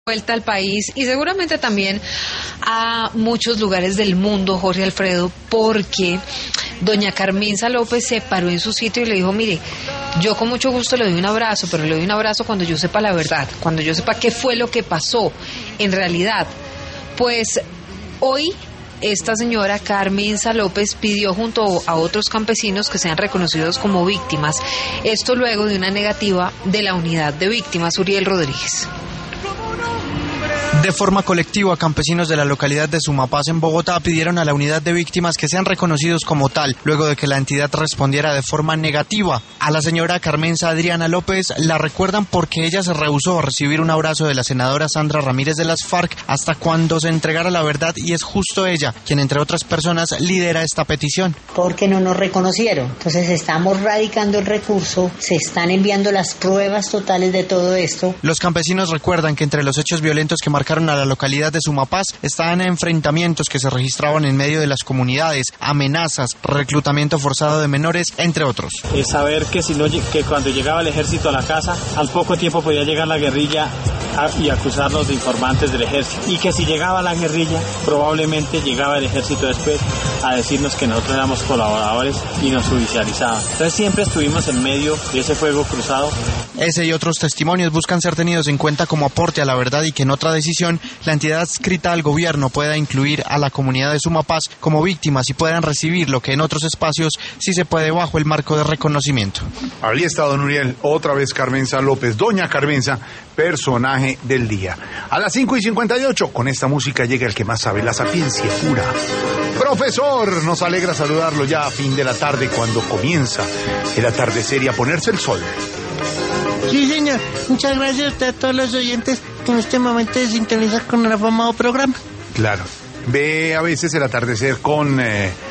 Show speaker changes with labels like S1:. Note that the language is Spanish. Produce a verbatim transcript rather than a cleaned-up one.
S1: Vuelta al país y seguramente también a muchos lugares del mundo, Jorge Alfredo, porque doña Carmenza López se paró en su sitio y le dijo: mire, yo con mucho gusto le doy un abrazo, pero le doy un abrazo cuando yo sepa la verdad, cuando yo sepa qué fue lo que pasó en realidad. Pues hoy esta señora Carmenza López pidió junto a otros campesinos que sean reconocidos como víctimas, esto luego de una negativa de la unidad de víctimas. Uriel Rodríguez.
S2: De forma colectiva, campesinos de la localidad de Sumapaz en Bogotá pidieron a la unidad de víctimas que sean reconocidos como tal, luego de que la entidad respondiera de forma negativa. A la señora Carmenza Adriana López la recuerdan porque ella se rehusó a recibir un abrazo de la senadora Sandra Ramírez de las FARC hasta cuando se entregara la verdad, y es justo ella quien, entre otras personas, lidera esta petición.
S3: Porque no nos reconocieron. Entonces estamos radicando el recurso, se están enviando las pruebas totales de todo esto.
S2: Los campesinos recuerdan que entre los hechos violentos que marcaron a la localidad de Sumapaz estaban enfrentamientos que se registraban en medio de las comunidades, amenazas, reclutamiento forzado de menores, entre otros.
S4: Es saber que, si no, que cuando llegaba el ejército a la casa, al poco tiempo podía llegar la guerrilla a, y acusarnos de informantes del ejército, y que si llegaba la guerrilla, probablemente llegaba el ejército después a decirnos que nosotros éramos colaboradores y nos judicializaban. Entonces siempre estuvimos en medio de ese fuego cruzado.
S2: Ese y otros testimonios buscan ser tenidos en cuenta como aporte a la verdad, y que en otra decisión la entidad adscrita al gobierno pueda incluir a la comunidad de Sumapaz como víctimas y puedan recibir lo que en otros espacios sí se puede bajo el marco de reconocimiento.
S5: Ahí está, don Uriel, otra vez Carmenza López, doña Carmenza, personaje del día. A las cinco y cincuenta y ocho, con esta música llega el que más sabe, la sapiencia pura. Profesor, nos alegra saludarlo ya a fin de la tarde, cuando comienza el atardecer y a ponerse el sol.
S6: Sí, señor. Muchas gracias a todos los oyentes que en este momento se sintonizan con el afamado programa.
S5: Claro. Ve a veces el atardecer con eh,